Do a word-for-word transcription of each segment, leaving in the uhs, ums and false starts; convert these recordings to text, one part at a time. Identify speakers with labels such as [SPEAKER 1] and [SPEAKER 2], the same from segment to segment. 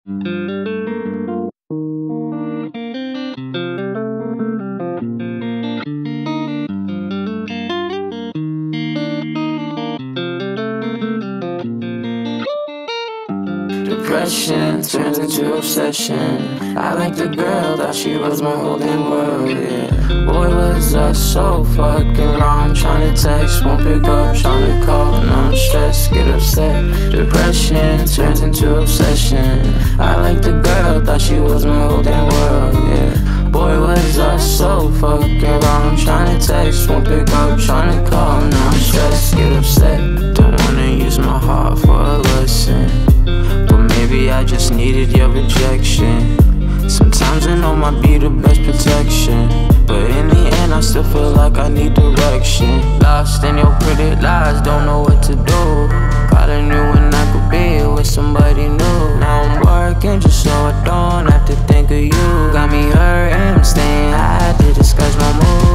[SPEAKER 1] Depression turns into obsession. I like the girl, thought she was my whole damn world, yeah. Boy, was I so fucking wrong. Tryna text, won't pick up, tryna call. Now I'm stressed, get upset. Depression turns into obsession. I like the girl, thought she was my whole damn world, yeah. Boy, was I so fucking wrong. Tryna text, won't pick up, tryna call. Now I'm stressed, get upset. Don't wanna use my heart for a lesson, but maybe I just needed your rejection. Sometimes I know might be the best protection, but in the end I still feel like I need direction. Lost in your pretty lies, don't know what to do. Calling you when I could be with somebody new. Now I'm working just so I don't have to think of you. Got me hurting, staying high to discuss my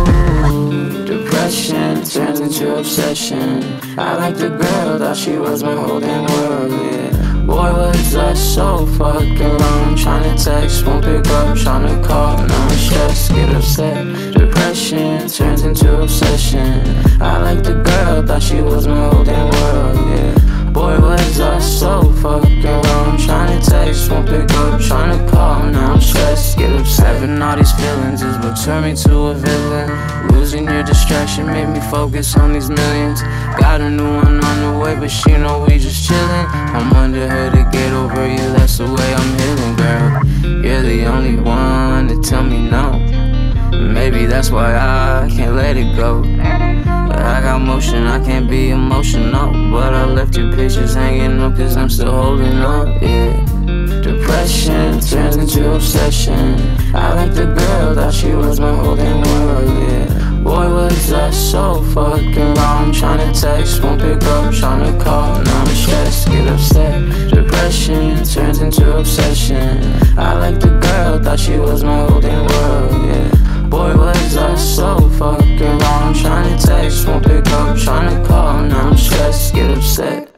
[SPEAKER 1] mood. Depression turns into obsession. I like the girl, thought she was my whole damn world, yeah. Boy, was I so fucking wrong. Tryna text, won't pick up, tryna call. Now I'm stressed, get upset. Depression turns into obsession. I like the girl, thought she was my whole damn world, yeah. Boy, was I so fucking wrong. Tryna text, won't pick up, tryna call. Now I'm stressed, get upset. Having all these feelings is what turned me to a villain. Losing your distraction made me focus on these millions. Got a new one on the way, but she know we just chillin'. I'm under her to get over you, that's the way I'm healing, girl. You're the only one to tell me no. Maybe that's why I can't let it go. I got motion, I can't be emotional, but I left your pictures hanging up cause I'm still holding up, yeah. Depression turns into obsession. I like the girl, thought she was my whole damn world, yeah. Boy, was I so fucking wrong. Tryna text, won't pick up, tryna call. Now I'm stressed, get upset. Depression turns into obsession. I like the girl, thought she was my whole damn world, yeah. Boy, was I so fucking wrong. Tryna text, won't pick up, tryna call. Now I'm stressed, get upset.